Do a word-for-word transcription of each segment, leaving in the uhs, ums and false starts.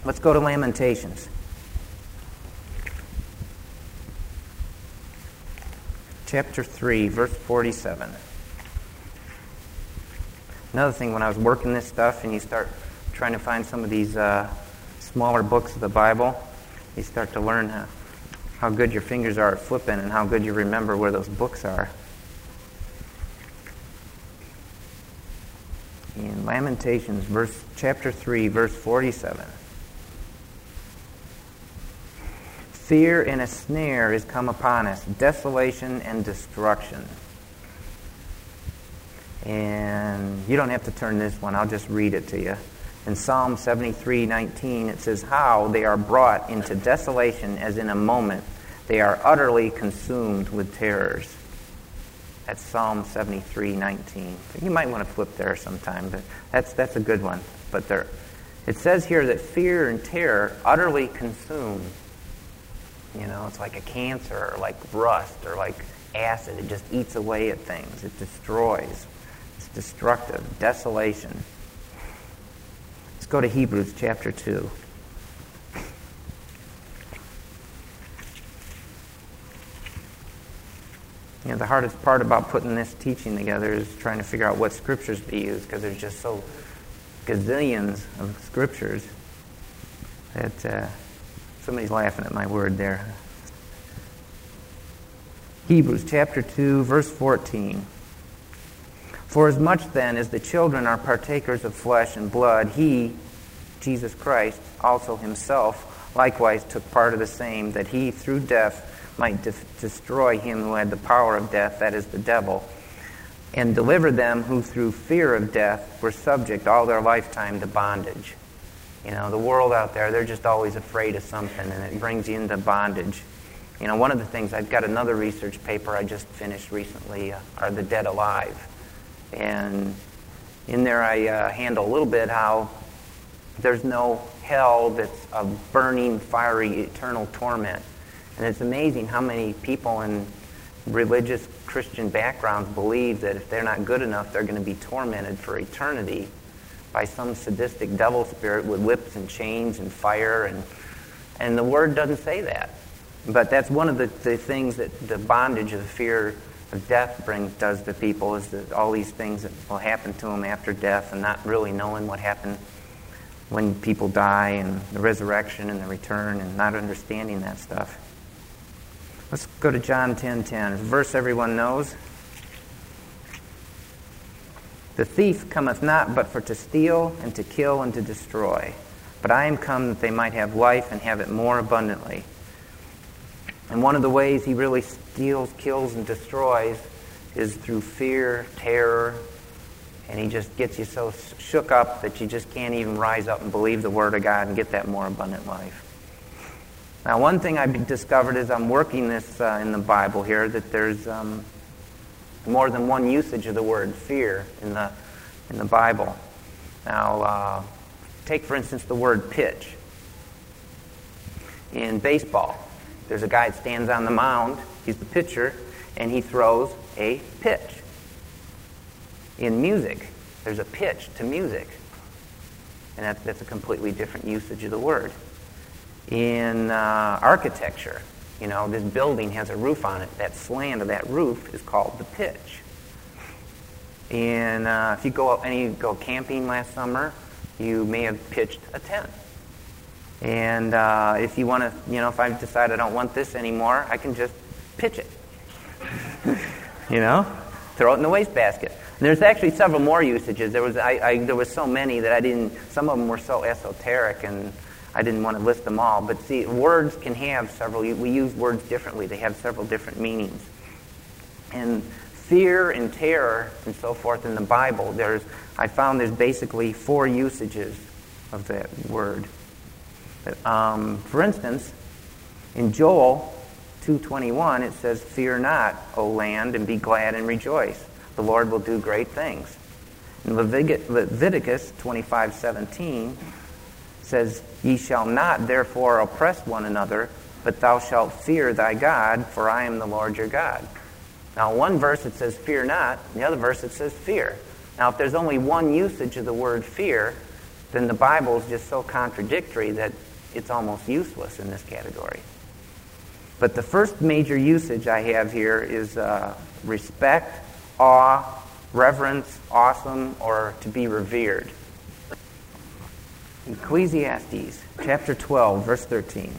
Let's go to Lamentations. Chapter three, verse forty-seven. Another thing, when I was working this stuff and you start trying to find some of these uh, smaller books of the Bible, you start to learn how, how good your fingers are at flipping and how good you remember where those books are. In Lamentations, verse chapter three, verse forty-seven. Fear and a snare is come upon us, desolation and destruction. And you don't have to turn this one, I'll just read it to you. In Psalm seventy-three nineteen, it says, how they are brought into desolation as in a moment. They are utterly consumed with terrors. That's Psalm seventy-three nineteen. You might want to flip there sometime, but that's that's a good one. But there, it says here that fear and terror utterly consume. You know, it's like a cancer, or like rust, or like acid. It just eats away at things. It destroys. It's destructive. Desolation. Let's go to Hebrews chapter two. You know, the hardest part about putting this teaching together is trying to figure out what scriptures to use, because there's just so gazillions of scriptures that uh, somebody's laughing at my word there. Hebrews chapter two, verse fourteen. For as much then as the children are partakers of flesh and blood, he, Jesus Christ, also himself likewise took part of the same, that he through death might de- destroy him who had the power of death, that is the devil, and deliver them who through fear of death were subject all their lifetime to bondage. You know, the world out there, they're just always afraid of something, and it brings you into bondage. You know, one of the things, I've got another research paper I just finished recently, uh, are the dead alive. And in there I uh, handle a little bit how there's no hell that's a burning, fiery, eternal torment. And it's amazing how many people in religious Christian backgrounds believe that if they're not good enough, they're going to be tormented for eternity by some sadistic devil spirit with whips and chains and fire. And and the Word doesn't say that. But that's one of the, the things that the bondage of the fear of death brings does to people, is that all these things that will happen to them after death, and not really knowing what happened when people die, and the resurrection and the return, and not understanding that stuff. Let's go to John ten ten, a verse everyone knows. The thief cometh not but for to steal and to kill and to destroy. But I am come that they might have life and have it more abundantly. And one of the ways he really steals, kills, and destroys is through fear, terror, and he just gets you so shook up that you just can't even rise up and believe the Word of God and get that more abundant life. Now, one thing I've discovered as I'm working this uh, in the Bible here, that there's um, more than one usage of the word fear in the in the Bible. Now, uh, take for instance the word pitch. In baseball, there's a guy that stands on the mound, he's the pitcher, and he throws a pitch. In music, there's a pitch to music, and that's, that's a completely different usage of the word. In uh, architecture, you know, this building has a roof on it. That slant of that roof is called the pitch. And uh, if you go and you go camping last summer, you may have pitched a tent. And uh, if you want to, you know, if I decide I don't want this anymore, I can just pitch it. You know, throw it in the wastebasket. There's actually several more usages. There was I, I there was so many that I didn't. Some of them were so esoteric, and I didn't want to list them all. But see, words can have several. We use words differently. They have several different meanings. And fear and terror and so forth in the Bible, there's I found there's basically four usages of that word. Um, for instance, in Joel two twenty-one, it says, "Fear not, O land, and be glad and rejoice. The Lord will do great things." In Leviticus twenty-five seventeen says, "Ye shall not therefore oppress one another, but thou shalt fear thy God, for I am the Lord your God." Now, one verse it says fear not, the other verse it says fear. Now, if there's only one usage of the word fear, then the Bible is just so contradictory that it's almost useless in this category. But the first major usage I have here is uh, respect, awe, reverence, awesome, or to be revered. Ecclesiastes chapter twelve, verse thirteen.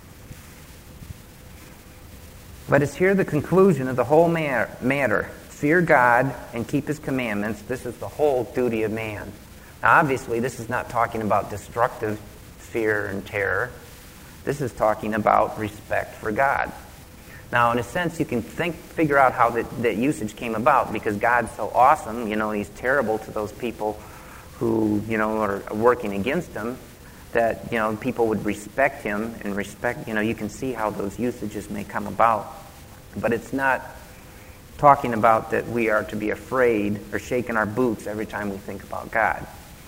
Let us hear the conclusion of the whole matter. Fear God and keep His commandments. This is the whole duty of man. Now, obviously, this is not talking about destructive fear and terror. This is talking about respect for God. Now, in a sense, you can think, figure out how that, that usage came about, because God's so awesome. You know, He's terrible to those people who, you know, are working against Him, that, you know, people would respect Him and respect, you know, you can see how those usages may come about. But it's not talking about that we are to be afraid or shaking our boots every time we think about God.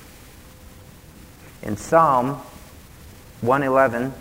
In Psalm one eleven,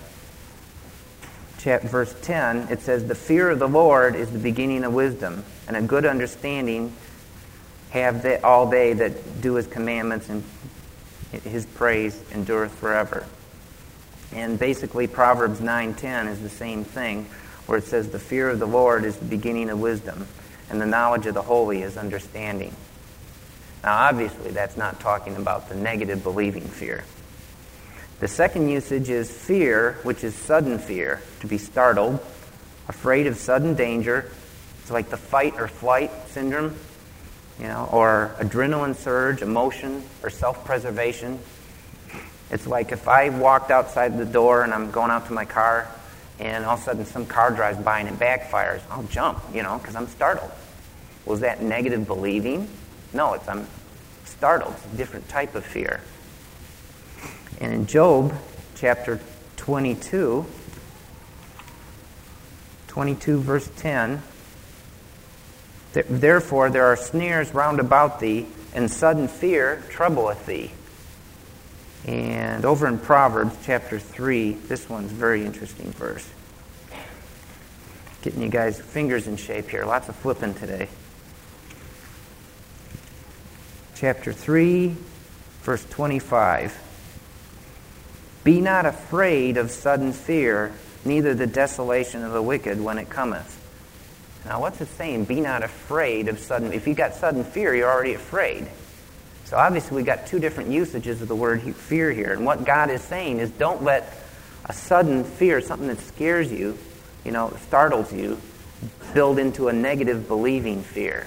verse ten, it says, "The fear of the Lord is the beginning of wisdom, and a good understanding have they, all they that do His commandments, and His praise endureth forever." And basically Proverbs nine ten is the same thing, where it says, "The fear of the Lord is the beginning of wisdom, and the knowledge of the holy is understanding." Now, obviously, that's not talking about the negative believing fear. The second usage is fear, which is sudden fear, to be startled, afraid of sudden danger. It's like the fight or flight syndrome, you know, or adrenaline surge, emotion, or self-preservation. It's like if I walked outside the door and I'm going out to my car, and all of a sudden some car drives by and it backfires, I'll jump, you know, because I'm startled. Was that negative believing? No, it's I'm startled. It's a different type of fear. And in Job chapter twenty-two, twenty-two verse ten, "Therefore there are snares round about thee, and sudden fear troubleth thee." And over in Proverbs chapter three, this one's a very interesting verse. Getting you guys' fingers in shape here. Lots of flipping today. Chapter three, verse twenty-five. "Be not afraid of sudden fear, neither the desolation of the wicked when it cometh." Now, what's it saying? Be not afraid of sudden... If you got sudden fear, you're already afraid. So obviously we got two different usages of the word fear here. And what God is saying is, don't let a sudden fear, something that scares you, you know, startles you, build into a negative believing fear.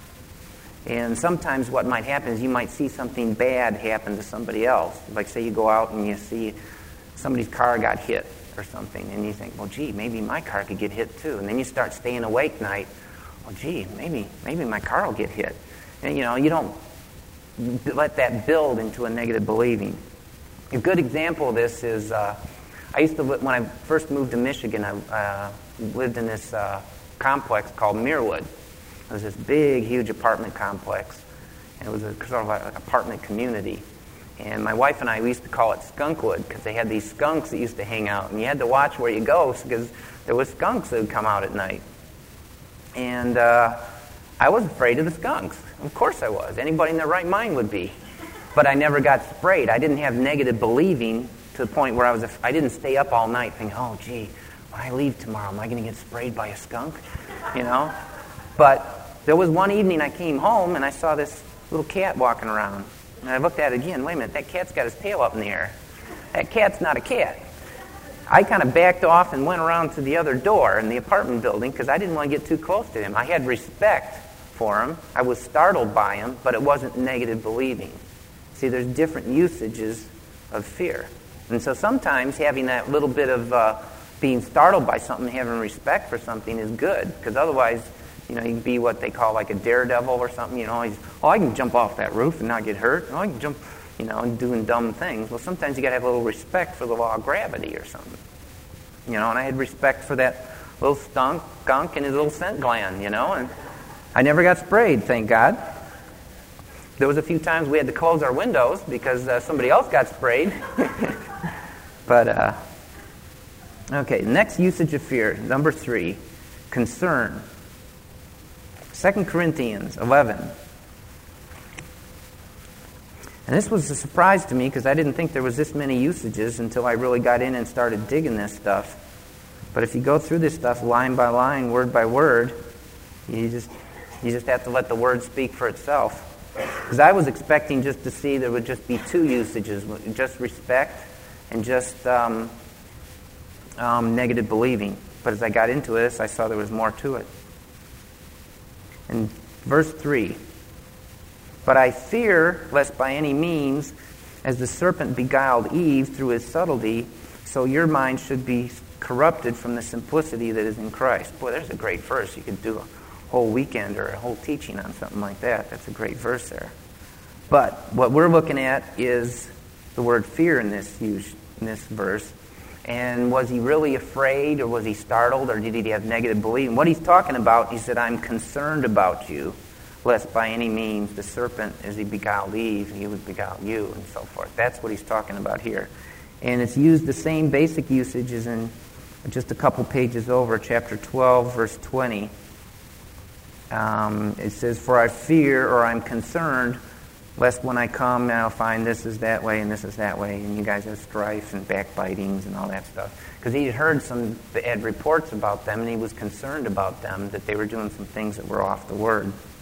And sometimes what might happen is you might see something bad happen to somebody else. Like say you go out and you see somebody's car got hit or something, and you think, well, gee, maybe my car could get hit too. And then you start staying awake night. Well, gee, maybe maybe my car will get hit. And, you know, you don't let that build into a negative believing. A good example of this is, uh, I used to, when I first moved to Michigan, I uh, lived in this uh, complex called Muirwood. It was this big, huge apartment complex, and it was a sort of like an apartment community. And my wife and I, we used to call it Skunkwood, because they had these skunks that used to hang out, and you had to watch where you go, because there was skunks that would come out at night. And uh, I was afraid of the skunks. Of course I was. Anybody in their right mind would be. But I never got sprayed. I didn't have negative believing to the point where I was. Af- I didn't stay up all night thinking, oh, gee, when I leave tomorrow, am I going to get sprayed by a skunk? You know? But there was one evening I came home and I saw this little cat walking around. And I looked at it again. Wait a minute, that cat's got his tail up in the air. That cat's not a cat. I kind of backed off and went around to the other door in the apartment building because I didn't want to get too close to him. I had respect for him. I was startled by him, but it wasn't negative believing. See, there's different usages of fear. And so sometimes having that little bit of uh, being startled by something, having respect for something is good, because otherwise, you know, you can be what they call like a daredevil or something. You know, he's, oh, I can jump off that roof and not get hurt. Oh, I can jump, you know, and doing dumb things. Well, sometimes you got to have a little respect for the law of gravity or something. You know, and I had respect for that little skunk, skunk and his little scent gland, you know, and I never got sprayed, thank God. There was a few times we had to close our windows because uh, somebody else got sprayed. But, uh, okay, next usage of fear, number three, concern. Second Corinthians eleven. And this was a surprise to me because I didn't think there was this many usages until I really got in and started digging this stuff. But if you go through this stuff line by line, word by word, you just you just have to let the word speak for itself. Because I was expecting just to see there would just be two usages, just respect and just um, um, negative believing. But as I got into this, I saw there was more to it. In verse three, but I fear lest by any means, as the serpent beguiled Eve through his subtlety, so your mind should be corrupted from the simplicity that is in Christ. Boy, there's a great verse. You could do a whole weekend or a whole teaching on something like that. That's a great verse there. But what we're looking at is the word fear in this use, in this verse. And was he really afraid, or was he startled, or did he have negative belief? And what he's talking about, he said, I'm concerned about you, lest by any means the serpent, as he beguiled Eve, he would beguile you, and so forth. That's what he's talking about here. And it's used the same basic usage as in just a couple pages over, chapter twelve, verse twenty. Um, it says, for I fear, or I'm concerned, lest when I come now find this is that way and this is that way, and you guys have strife and backbitings and all that stuff. Because he had heard some bad reports about them, and he was concerned about them, that they were doing some things that were off the word.